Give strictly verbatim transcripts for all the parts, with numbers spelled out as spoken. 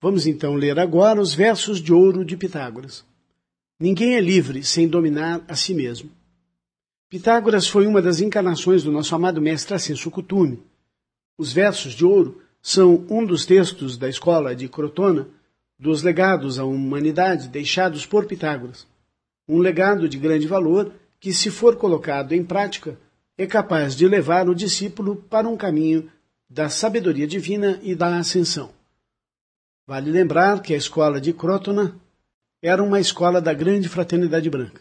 Vamos então ler agora os versos de ouro de Pitágoras. Ninguém é livre sem dominar a si mesmo. Pitágoras foi uma das encarnações do nosso amado mestre Ascenso Kuthumi. Os versos de ouro são um dos textos da escola de Crotona, dos legados à humanidade deixados por Pitágoras. Um legado de grande valor que, se for colocado em prática, é capaz de levar o discípulo para um caminho da sabedoria divina e da ascensão. Vale lembrar que a escola de Crotona era uma escola da grande fraternidade branca.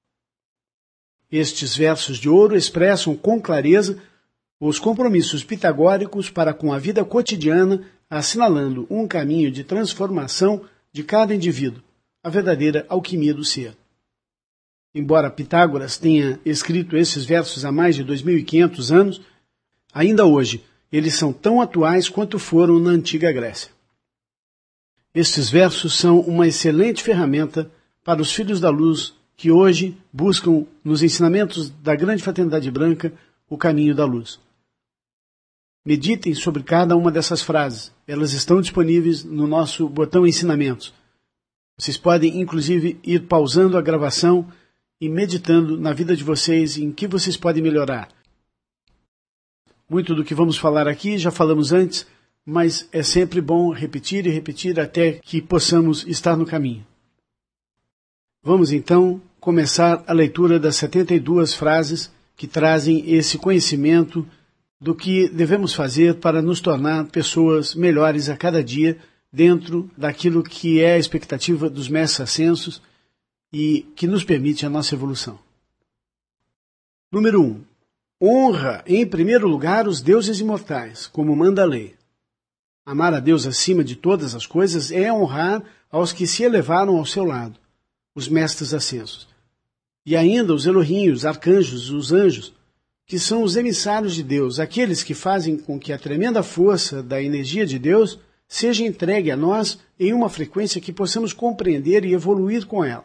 Estes versos de ouro expressam com clareza os compromissos pitagóricos para com a vida cotidiana, assinalando um caminho de transformação de cada indivíduo, a verdadeira alquimia do ser. Embora Pitágoras tenha escrito esses versos há mais de dois mil e quinhentos anos, ainda hoje eles são tão atuais quanto foram na antiga Grécia. Estes versos são uma excelente ferramenta para os filhos da luz que hoje buscam, nos ensinamentos da grande fraternidade branca, o caminho da luz. Meditem sobre cada uma dessas frases. Elas estão disponíveis no nosso botão Ensinamentos. Vocês podem, inclusive, ir pausando a gravação e meditando na vida de vocês, em que vocês podem melhorar. Muito do que vamos falar aqui já falamos antes, mas é sempre bom repetir e repetir até que possamos estar no caminho. Vamos então começar a leitura das setenta e duas frases que trazem esse conhecimento do que devemos fazer para nos tornar pessoas melhores a cada dia dentro daquilo que é a expectativa dos mestres ascensos e que nos permite a nossa evolução. Número um. Honra, em primeiro lugar, os deuses imortais, como manda a lei. Amar a Deus acima de todas as coisas é honrar aos que se elevaram ao seu lado, os mestres ascensos. E ainda os Elohim, os arcanjos, os anjos, que são os emissários de Deus, aqueles que fazem com que a tremenda força da energia de Deus seja entregue a nós em uma frequência que possamos compreender e evoluir com ela.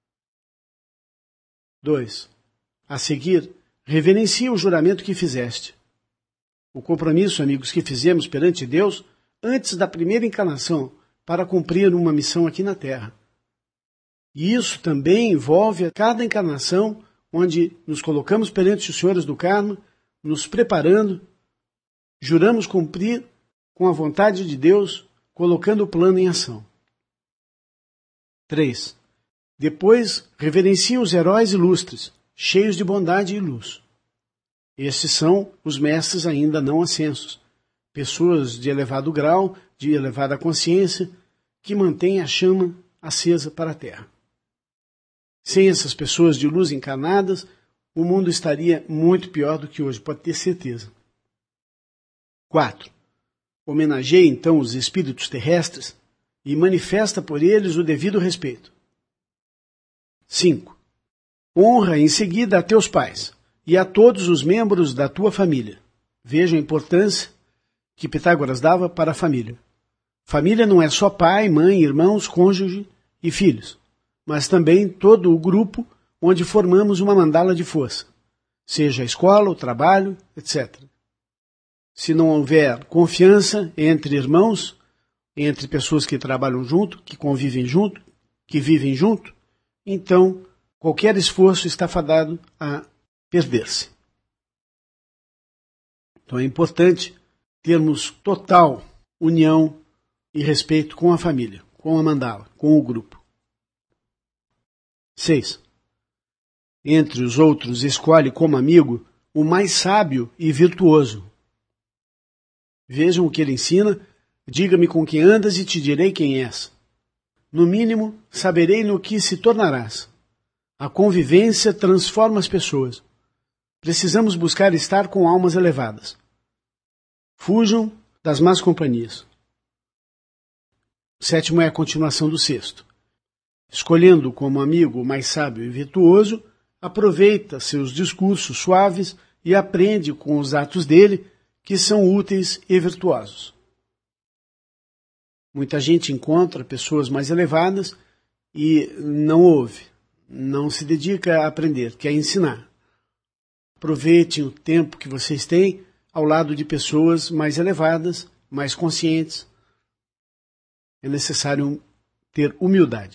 dois. A seguir, reverencia o juramento que fizeste. O compromisso, amigos, que fizemos perante Deus antes da primeira encarnação para cumprir uma missão aqui na Terra. E isso também envolve a cada encarnação onde nos colocamos perante os senhores do karma, nos preparando, juramos cumprir com a vontade de Deus, colocando o plano em ação. três. Depois, reverencia os heróis ilustres, cheios de bondade e luz. Estes são os mestres ainda não ascensos, pessoas de elevado grau, de elevada consciência, que mantêm a chama acesa para a Terra. Sem essas pessoas de luz encarnadas, o mundo estaria muito pior do que hoje, pode ter certeza. quatro. Homenageia então os espíritos terrestres e manifesta por eles o devido respeito. cinco. Honra em seguida a teus pais e a todos os membros da tua família. Veja a importância que Pitágoras dava para a família. Família não é só pai, mãe, irmãos, cônjuge e filhos, mas também todo o grupo onde formamos uma mandala de força, seja a escola, o trabalho, etcétera. Se não houver confiança entre irmãos, entre pessoas que trabalham junto, que convivem junto, que vivem junto, então qualquer esforço está fadado a perder-se. Então é importante termos total união e respeito com a família, com a mandala, com o grupo. seis. Entre os outros, escolhe como amigo o mais sábio e virtuoso. Vejam o que ele ensina, diga-me com quem andas e te direi quem és. No mínimo, saberei no que se tornarás. A convivência transforma as pessoas. Precisamos buscar estar com almas elevadas. Fujam das más companhias. O sétimo é a continuação do sexto. Escolhendo como amigo o mais sábio e virtuoso, aproveita seus discursos suaves e aprende com os atos dele, que são úteis e virtuosos. Muita gente encontra pessoas mais elevadas e não ouve, não se dedica a aprender, quer ensinar. Aproveitem o tempo que vocês têm ao lado de pessoas mais elevadas, mais conscientes. é necessário ter humildade.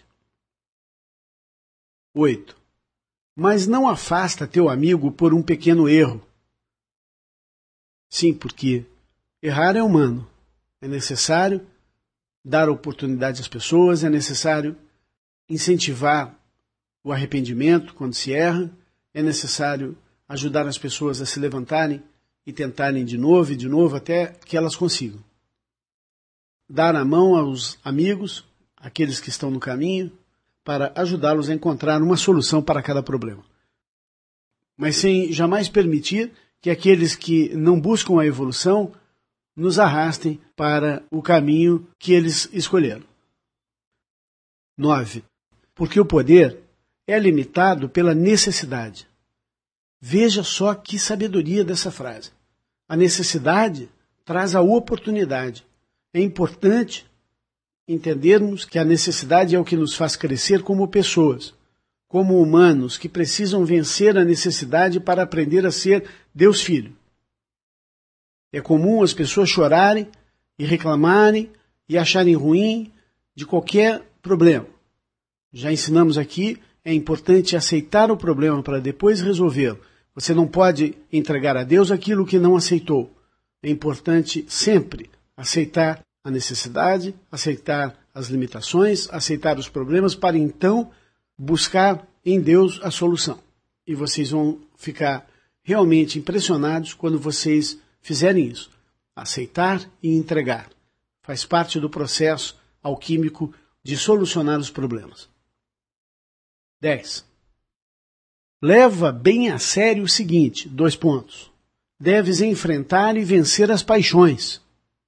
oito. Mas não afasta teu amigo por um pequeno erro. Sim, porque errar é humano. É necessário dar oportunidade às pessoas, é necessário incentivar o arrependimento quando se erra, é necessário ajudar as pessoas a se levantarem e tentarem de novo e de novo até que elas consigam. Dar a mão aos amigos, aqueles que estão no caminho, para ajudá-los a encontrar uma solução para cada problema. Mas sem jamais permitir que aqueles que não buscam a evolução nos arrastem para o caminho que eles escolheram. nove. Porque o poder é limitado pela necessidade. Veja só que sabedoria dessa frase. A necessidade traz a oportunidade. É importante entendermos que a necessidade é o que nos faz crescer como pessoas, como humanos que precisam vencer a necessidade para aprender a ser Deus Filho. É comum as pessoas chorarem e reclamarem e acharem ruim de qualquer problema. Já ensinamos aqui, é importante aceitar o problema para depois resolvê-lo. Você não pode entregar a Deus aquilo que não aceitou. É importante sempre aceitar a necessidade, aceitar as limitações, aceitar os problemas para então buscar em Deus a solução. E vocês vão ficar realmente impressionados quando vocês fizerem isso. Aceitar e entregar. Faz parte do processo alquímico de solucionar os problemas. dez. Leva bem a sério o seguinte, dois pontos. Deves enfrentar e vencer as paixões.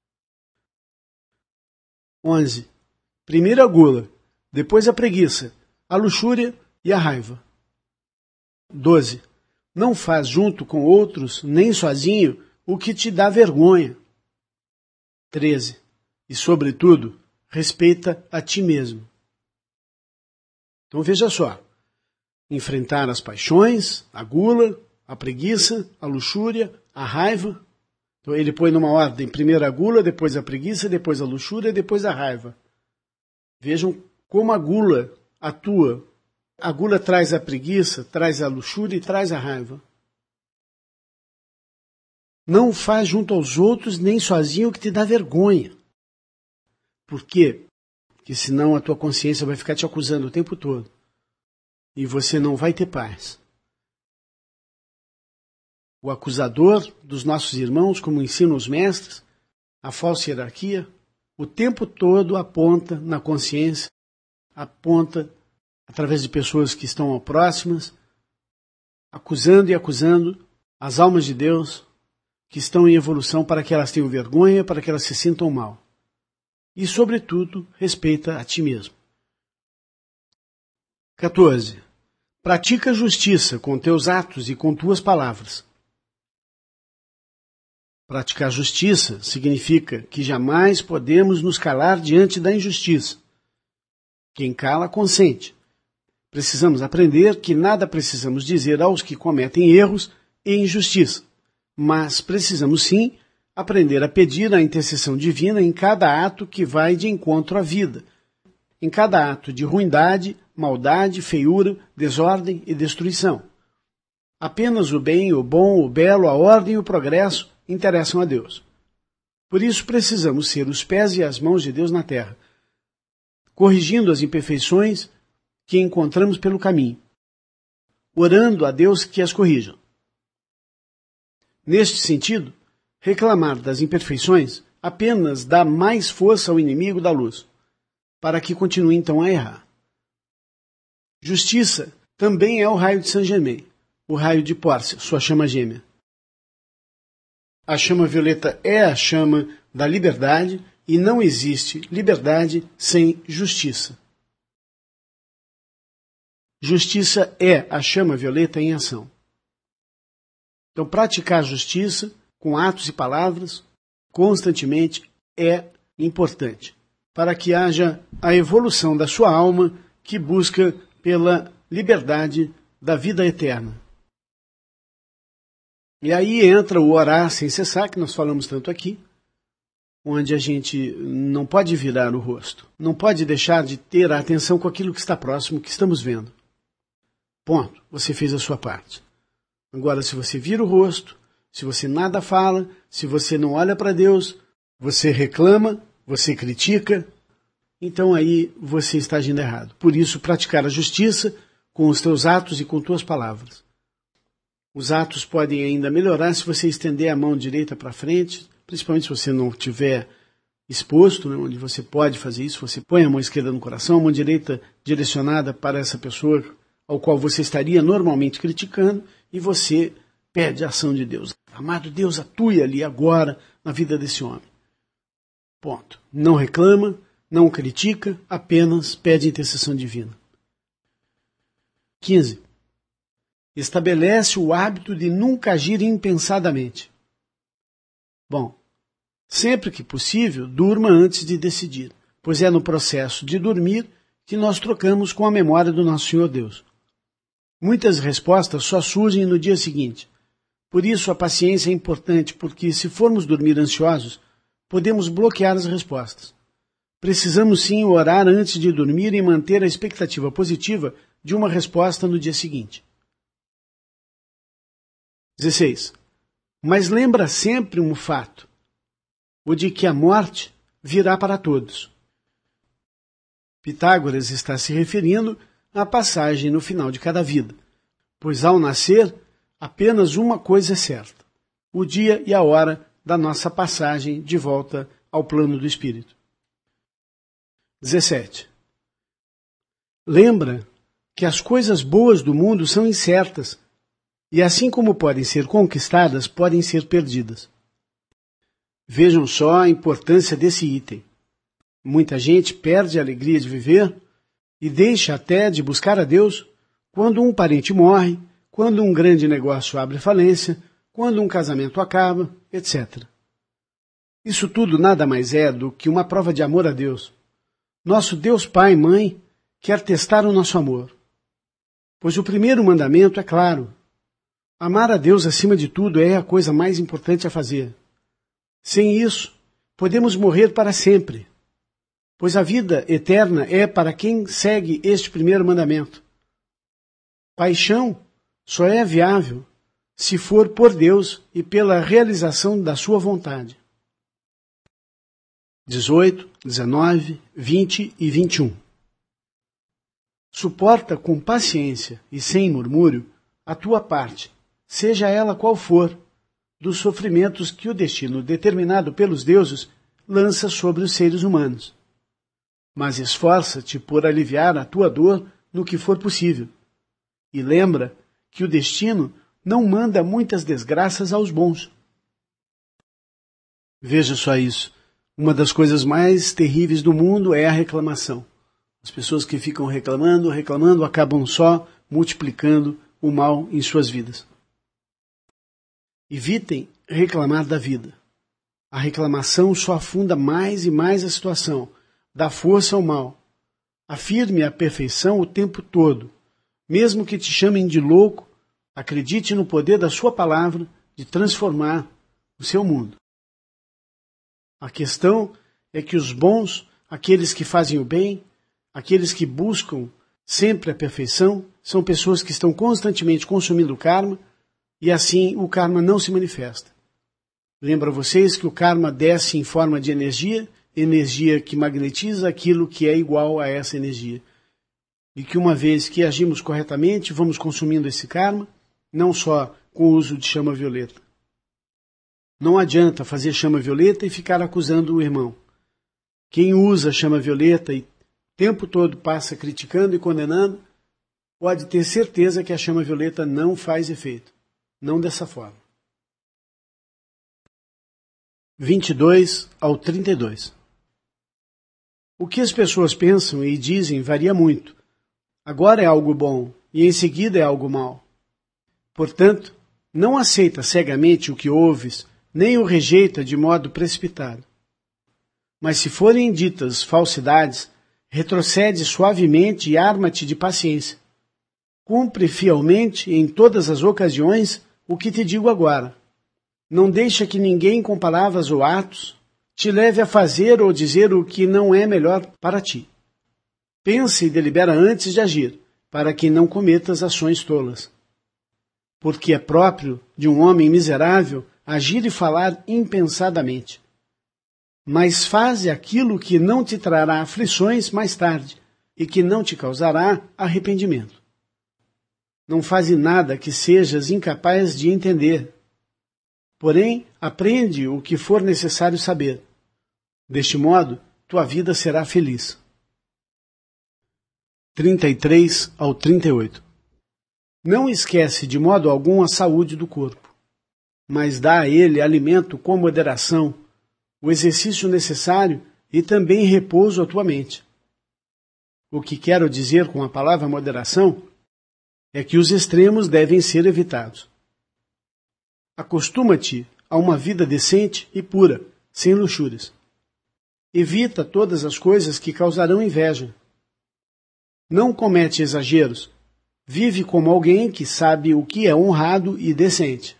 onze. Primeiro a gula, depois a preguiça, a luxúria e a raiva. doze. Não faz junto com outros, nem sozinho, o que te dá vergonha. treze. E, sobretudo, respeita a ti mesmo. Então veja só. Enfrentar as paixões, a gula, a preguiça, a luxúria, a raiva. Então ele põe numa ordem, primeiro a gula, depois a preguiça, depois a luxúria, depois a raiva. Vejam como a gula atua. A gula traz a preguiça, traz a luxúria e traz a raiva. Não faz junto aos outros, nem sozinho, o que te dá vergonha. Por quê? Porque senão a tua consciência vai ficar te acusando o tempo todo. E você não vai ter paz. O acusador dos nossos irmãos, como ensinam os mestres, a falsa hierarquia, o tempo todo aponta na consciência, aponta através de pessoas que estão próximas, acusando e acusando as almas de Deus que estão em evolução para que elas tenham vergonha, para que elas se sintam mal. E, sobretudo, respeita a ti mesmo. quatorze. Pratica justiça com teus atos e com tuas palavras. Praticar justiça significa que jamais podemos nos calar diante da injustiça. Quem cala, consente. Precisamos aprender que nada precisamos dizer aos que cometem erros e injustiça, mas precisamos sim aprender a pedir a intercessão divina em cada ato que vai de encontro à vida, em cada ato de ruindade, maldade, feiura, desordem e destruição. Apenas o bem, o bom, o belo, a ordem e o progresso interessam a Deus. Por isso precisamos ser os pés e as mãos de Deus na terra, corrigindo as imperfeições que encontramos pelo caminho, orando a Deus que as corrija. Neste sentido, reclamar das imperfeições apenas dá mais força ao inimigo da luz, para que continue então a errar. Justiça também é o raio de Saint-Germain, o raio de Pórcia, sua chama gêmea. A chama violeta é a chama da liberdade e não existe liberdade sem justiça. Justiça é a chama violeta em ação. Então, praticar justiça com atos e palavras constantemente é importante para que haja a evolução da sua alma que busca pela liberdade da vida eterna. E aí entra o orar sem cessar, que nós falamos tanto aqui. onde a gente não pode virar o rosto, não pode deixar de ter a atenção com aquilo que está próximo, que estamos vendo. Ponto. Você fez a sua parte. Agora, se você vira o rosto, se você nada fala, se você não olha para Deus, você reclama, você critica, então aí você está agindo errado. Por isso, praticar a justiça com os teus atos e com tuas palavras. Os atos podem ainda melhorar se você estender a mão direita para frente, principalmente se você não estiver exposto, né, onde você pode fazer isso. Você põe a mão esquerda no coração, a mão direita direcionada para essa pessoa ao qual você estaria normalmente criticando, e você pede a ação de Deus. Amado Deus, atue ali agora na vida desse homem. Ponto. Não reclama, não critica, apenas pede intercessão divina. quinze. Estabelece o hábito de nunca agir impensadamente. Bom, sempre que possível, durma antes de decidir, pois é no processo de dormir que nós trocamos com a memória do nosso Senhor Deus. Muitas respostas só surgem no dia seguinte. Por isso a paciência é importante, porque se formos dormir ansiosos, podemos bloquear as respostas. Precisamos sim orar antes de dormir e manter a expectativa positiva de uma resposta no dia seguinte. dezesseis. Mas lembra sempre um fato, o de que a morte virá para todos. Pitágoras está se referindo à passagem no final de cada vida, pois ao nascer, apenas uma coisa é certa, o dia e a hora da nossa passagem de volta ao plano do Espírito. dezessete. Lembra que as coisas boas do mundo são incertas, e assim como podem ser conquistadas, podem ser perdidas. Vejam só a importância desse item. Muita gente perde a alegria de viver e deixa até de buscar a Deus quando um parente morre, quando um grande negócio abre falência, quando um casamento acaba, etcétera. Isso tudo nada mais é do que uma prova de amor a Deus. Nosso Deus Pai e Mãe quer testar o nosso amor. Pois o primeiro mandamento é claro. Amar a Deus acima de tudo é a coisa mais importante a fazer. Sem isso, podemos morrer para sempre, pois a vida eterna é para quem segue este primeiro mandamento. Paixão só é viável se for por Deus e pela realização da sua vontade. dezoito, dezenove, vinte e vinte e um. Suporta com paciência e sem murmúrio a tua parte, seja ela qual for, dos sofrimentos que o destino determinado pelos deuses lança sobre os seres humanos. Mas esforça-te por aliviar a tua dor no que for possível. E lembra que o destino não manda muitas desgraças aos bons. Veja só isso. Uma das coisas mais terríveis do mundo é a reclamação. As pessoas que ficam reclamando, reclamando, acabam só multiplicando o mal em suas vidas. Evitem reclamar da vida. A reclamação só afunda mais e mais a situação, dá força ao mal. Afirme a perfeição o tempo todo. Mesmo que te chamem de louco, acredite no poder da sua palavra de transformar o seu mundo. A questão é que os bons, aqueles que fazem o bem, aqueles que buscam sempre a perfeição, são pessoas que estão constantemente consumindo o karma, e assim o karma não se manifesta. Lembro a vocês que o karma desce em forma de energia, energia que magnetiza aquilo que é igual a essa energia. E que uma vez que agimos corretamente, vamos consumindo esse karma, não só com o uso de chama violeta. Não adianta fazer chama violeta e ficar acusando o irmão. Quem usa chama violeta e o tempo todo passa criticando e condenando, pode ter certeza que a chama violeta não faz efeito. Não dessa forma. vinte e dois ao trinta e dois. O que as pessoas pensam e dizem varia muito. Agora é algo bom e em seguida é algo mau. Portanto, não aceita cegamente o que ouves, nem o rejeita de modo precipitado. Mas se forem ditas falsidades, retrocede suavemente e arma-te de paciência. Cumpre fielmente em todas as ocasiões o que te digo agora. Não deixa que ninguém com palavras ou atos te leve a fazer ou dizer o que não é melhor para ti. Pensa e delibera antes de agir, para que não cometas ações tolas. Porque é próprio de um homem miserável agir e falar impensadamente. Mas faze aquilo que não te trará aflições mais tarde e que não te causará arrependimento. Não faze nada que sejas incapaz de entender. Porém, aprende o que for necessário saber. Deste modo, tua vida será feliz. trinta e três ao trinta e oito. Não esquece de modo algum a saúde do corpo, mas dá a ele alimento com moderação, o exercício necessário e também repouso à tua mente. O que quero dizer com a palavra moderação é que os extremos devem ser evitados. Acostuma-te a uma vida decente e pura, sem luxúrias. Evita todas as coisas que causarão inveja. Não comete exageros. Vive como alguém que sabe o que é honrado e decente.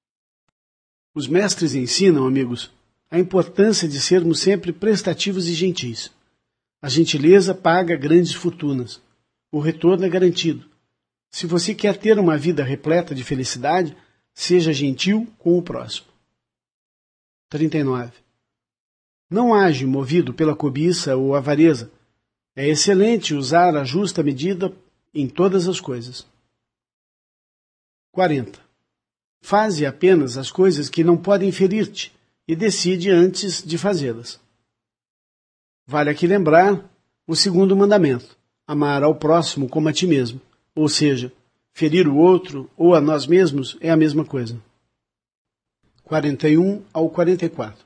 Os mestres ensinam, amigos, a importância de sermos sempre prestativos e gentis. A gentileza paga grandes fortunas. O retorno é garantido. Se você quer ter uma vida repleta de felicidade, seja gentil com o próximo. trinta e nove. Não age movido pela cobiça ou avareza. É excelente usar a justa medida em todas as coisas. quarenta. Faze apenas as coisas que não podem ferir-te e decide antes de fazê-las. Vale aqui lembrar o segundo mandamento, amar ao próximo como a ti mesmo, ou seja, ferir o outro ou a nós mesmos é a mesma coisa. quarenta e um ao quarenta e quatro.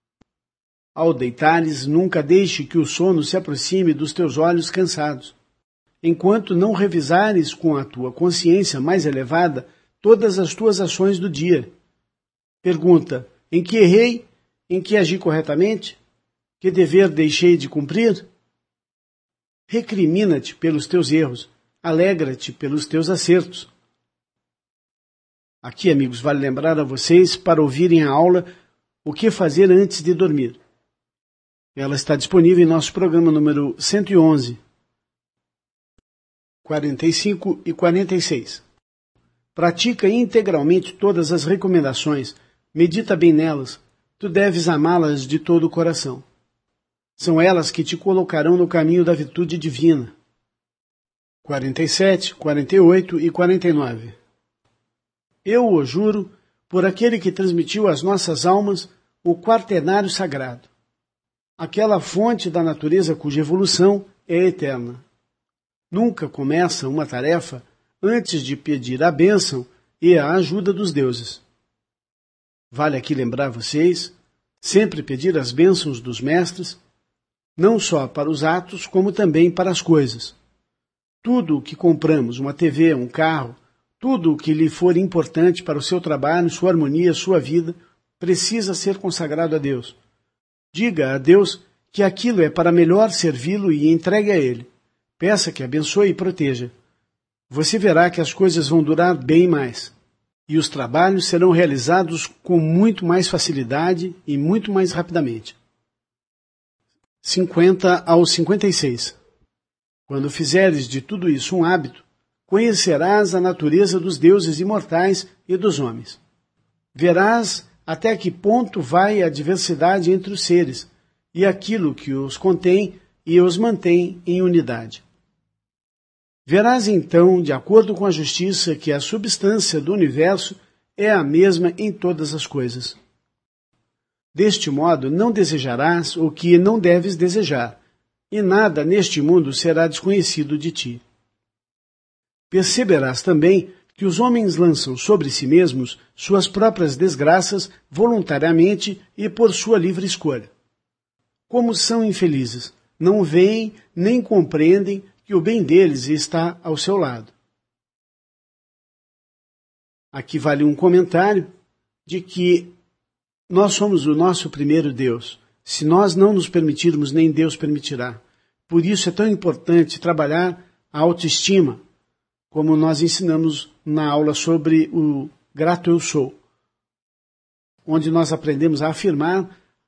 Ao deitares, nunca deixe que o sono se aproxime dos teus olhos cansados, enquanto não revisares com a tua consciência mais elevada todas as tuas ações do dia. Pergunta: em que errei? Em que agi corretamente? Que dever deixei de cumprir? Recrimina-te pelos teus erros, alegra-te pelos teus acertos. Aqui, amigos, vale lembrar a vocês para ouvirem a aula O que fazer antes de dormir. Ela está disponível em nosso programa número cento e onze, quarenta e cinco e quarenta e seis. Pratica integralmente todas as recomendações, medita bem nelas, tu deves amá-las de todo o coração. São elas que te colocarão no caminho da virtude divina. quarenta e sete, quarenta e oito e quarenta e nove. Eu o juro por aquele que transmitiu às nossas almas o quaternário sagrado, aquela fonte da natureza cuja evolução é eterna. Nunca começa uma tarefa antes de pedir a bênção e a ajuda dos deuses. Vale aqui lembrar vocês, sempre pedir as bênçãos dos mestres, não só para os atos, como também para as coisas. Tudo o que compramos, uma T V, um carro, tudo o que lhe for importante para o seu trabalho, sua harmonia, sua vida, precisa ser consagrado a Deus. Diga a Deus que aquilo é para melhor servi-lo e entregue a Ele. Peça que abençoe e proteja. Você verá que as coisas vão durar bem mais. E os trabalhos serão realizados com muito mais facilidade e muito mais rapidamente. cinquenta ao cinquenta e seis. Quando fizeres de tudo isso um hábito, conhecerás a natureza dos deuses imortais e dos homens. Verás até que ponto vai a diversidade entre os seres e aquilo que os contém e os mantém em unidade. Verás então, de acordo com a justiça, que a substância do universo é a mesma em todas as coisas. Deste modo, não desejarás o que não deves desejar, e nada neste mundo será desconhecido de ti. Perceberás também que os homens lançam sobre si mesmos suas próprias desgraças voluntariamente e por sua livre escolha. Como são infelizes, não veem nem compreendem que o bem deles está ao seu lado. Aqui vale um comentário de que nós somos o nosso primeiro Deus. Se nós não nos permitirmos, nem Deus permitirá. Por isso é tão importante trabalhar a autoestima, como nós ensinamos na aula sobre o grato eu sou, onde nós aprendemos a afirmar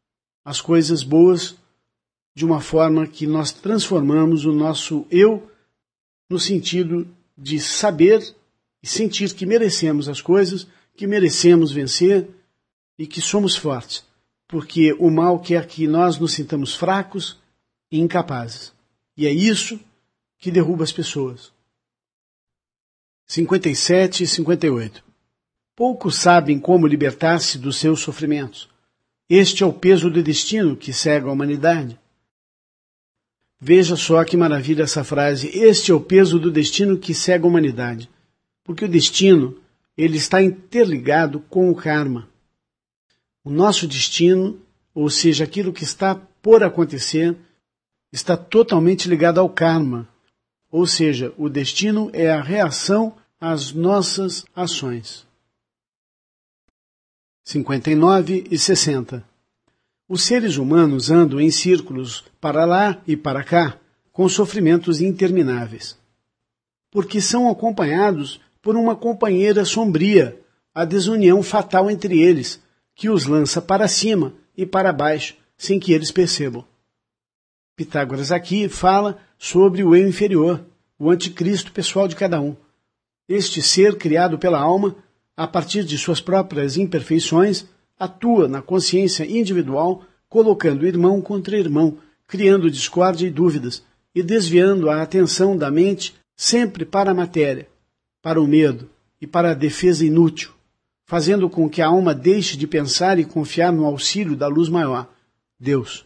as coisas boas de uma forma que nós transformamos o nosso eu no sentido de saber e sentir que merecemos as coisas, que merecemos vencer e que somos fortes, porque o mal quer que nós nos sintamos fracos e incapazes. E é isso que derruba as pessoas. cinquenta e sete e cinquenta e oito. Poucos sabem como libertar-se dos seus sofrimentos. Este é o peso do destino que cega a humanidade. Veja só que maravilha essa frase. Este é o peso do destino que cega a humanidade. Porque o destino, ele está interligado com o karma. O nosso destino, ou seja, aquilo que está por acontecer, está totalmente ligado ao karma. Ou seja, o destino é a reação às nossas ações. cinquenta e nove e sessenta. Os seres humanos andam em círculos para lá e para cá, com sofrimentos intermináveis. Porque são acompanhados por uma companheira sombria, a desunião fatal entre eles, que os lança para cima e para baixo, sem que eles percebam. Pitágoras aqui fala sobre o eu inferior, o anticristo pessoal de cada um. Este ser criado pela alma, a partir de suas próprias imperfeições, atua na consciência individual, colocando irmão contra irmão, criando discórdia e dúvidas, e desviando a atenção da mente sempre para a matéria, para o medo e para a defesa inútil, fazendo com que a alma deixe de pensar e confiar no auxílio da luz maior, Deus.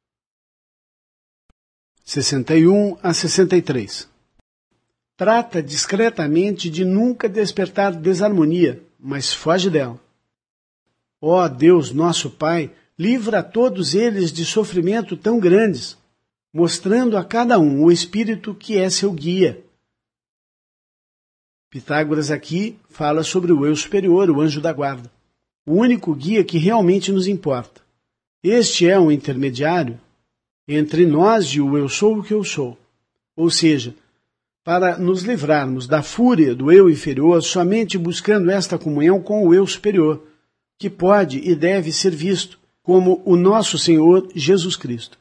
sessenta e um a sessenta e três. Trata discretamente de nunca despertar desarmonia, mas foge dela. Ó Deus, nosso Pai, livra a todos eles de sofrimento tão grandes, mostrando a cada um o Espírito que é seu guia. Pitágoras aqui fala sobre o eu superior, o anjo da guarda, o único guia que realmente nos importa. Este é um intermediário entre nós e o eu sou o que eu sou. Ou seja, para nos livrarmos da fúria do eu inferior, somente buscando esta comunhão com o eu superior, que pode e deve ser visto como o nosso Senhor Jesus Cristo.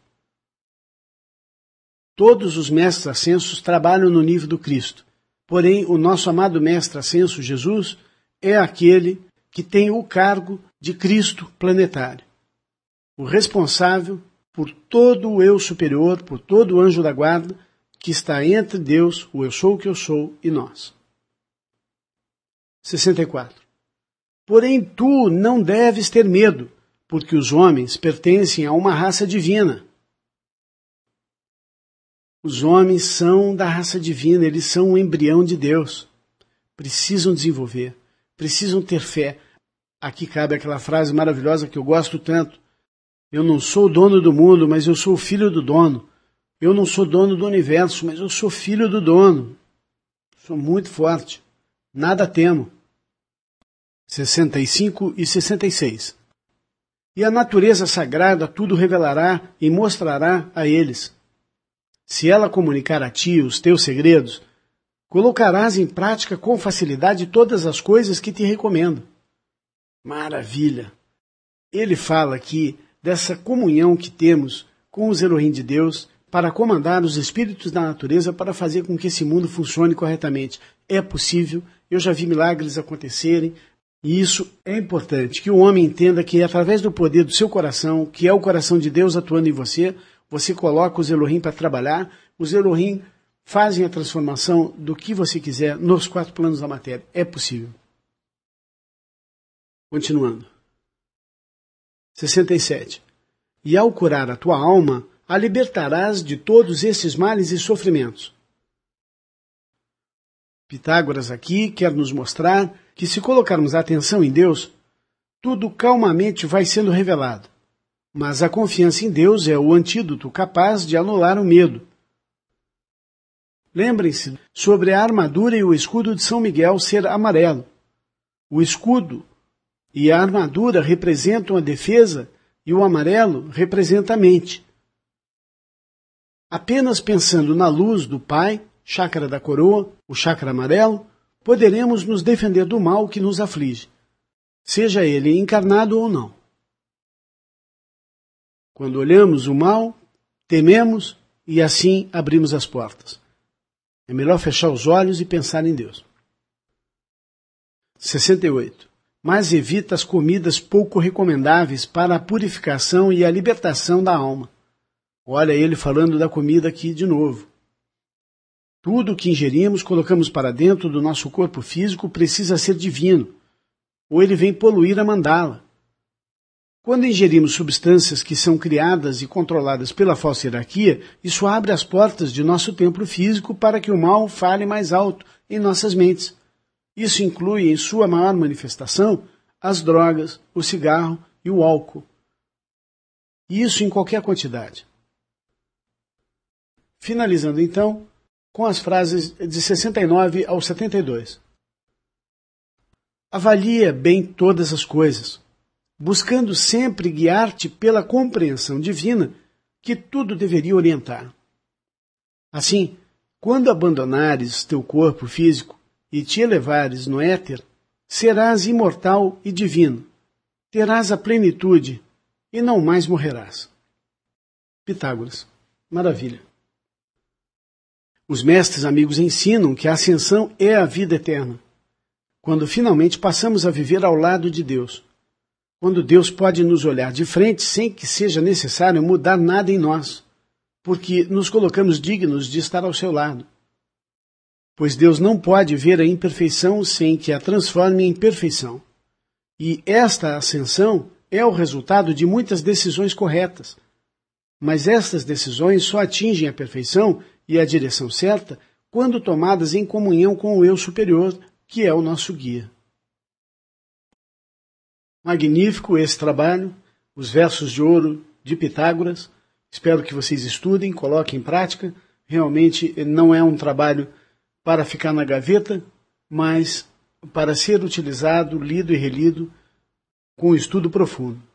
Todos os mestres ascensos trabalham no nível do Cristo, porém o nosso amado mestre ascenso Jesus é aquele que tem o cargo de Cristo planetário, o responsável por todo o eu superior, por todo o anjo da guarda, que está entre Deus, o eu sou o que eu sou, e nós. sessenta e quatro. Porém, tu não deves ter medo, porque os homens pertencem a uma raça divina. Os homens são da raça divina, eles são o embrião de Deus. Precisam desenvolver, precisam ter fé. Aqui cabe aquela frase maravilhosa que eu gosto tanto. Eu não sou o dono do mundo, mas eu sou o filho do dono. Eu não sou dono do universo, mas eu sou filho do dono. Sou muito forte. Nada temo. sessenta e cinco e sessenta e seis. E a natureza sagrada tudo revelará e mostrará a eles. Se ela comunicar a ti os teus segredos, colocarás em prática com facilidade todas as coisas que te recomendo. Maravilha! Ele fala aqui dessa comunhão que temos com os Elohim de Deus para comandar os espíritos da natureza para fazer com que esse mundo funcione corretamente. É possível, eu já vi milagres acontecerem, e isso é importante, que o homem entenda que através do poder do seu coração, que é o coração de Deus atuando em você, você coloca os Elohim para trabalhar, os Elohim fazem a transformação do que você quiser nos quatro planos da matéria. É possível. Continuando. sessenta e sete. E ao curar a tua alma, a libertarás de todos esses males e sofrimentos. Pitágoras aqui quer nos mostrar que se colocarmos a atenção em Deus, tudo calmamente vai sendo revelado. Mas a confiança em Deus é o antídoto capaz de anular o medo. Lembrem-se sobre a armadura e o escudo de São Miguel ser amarelo. O escudo e a armadura representam a defesa e o amarelo representa a mente. Apenas pensando na luz do Pai, chácara da coroa, o chácara amarelo, poderemos nos defender do mal que nos aflige, seja ele encarnado ou não. Quando olhamos o mal, tememos e assim abrimos as portas. É melhor fechar os olhos e pensar em Deus. sessenta e oito. Mas evita as comidas pouco recomendáveis para a purificação e a libertação da alma. Olha ele falando da comida aqui de novo. Tudo o que ingerimos, colocamos para dentro do nosso corpo físico precisa ser divino, ou ele vem poluir a mandala. Quando ingerimos substâncias que são criadas e controladas pela falsa hierarquia, isso abre as portas de nosso templo físico para que o mal fale mais alto em nossas mentes. Isso inclui, em sua maior manifestação, as drogas, o cigarro e o álcool. Isso em qualquer quantidade. Finalizando, então, com as frases de sessenta e nove ao setenta e dois. Avalia bem todas as coisas, buscando sempre guiar-te pela compreensão divina que tudo deveria orientar. Assim, quando abandonares teu corpo físico e te elevares no éter, serás imortal e divino, terás a plenitude e não mais morrerás. Pitágoras. Maravilha. Os mestres amigos ensinam que a ascensão é a vida eterna, quando finalmente passamos a viver ao lado de Deus, quando Deus pode nos olhar de frente sem que seja necessário mudar nada em nós, porque nos colocamos dignos de estar ao seu lado. Pois Deus não pode ver a imperfeição sem que a transforme em perfeição. E esta ascensão é o resultado de muitas decisões corretas. Mas estas decisões só atingem a perfeição e a direção certa quando tomadas em comunhão com o Eu Superior, que é o nosso guia. Magnífico esse trabalho, os versos de ouro de Pitágoras. Espero que vocês estudem, coloquem em prática. Realmente não é um trabalho para ficar na gaveta, mas para ser utilizado, lido e relido com estudo profundo.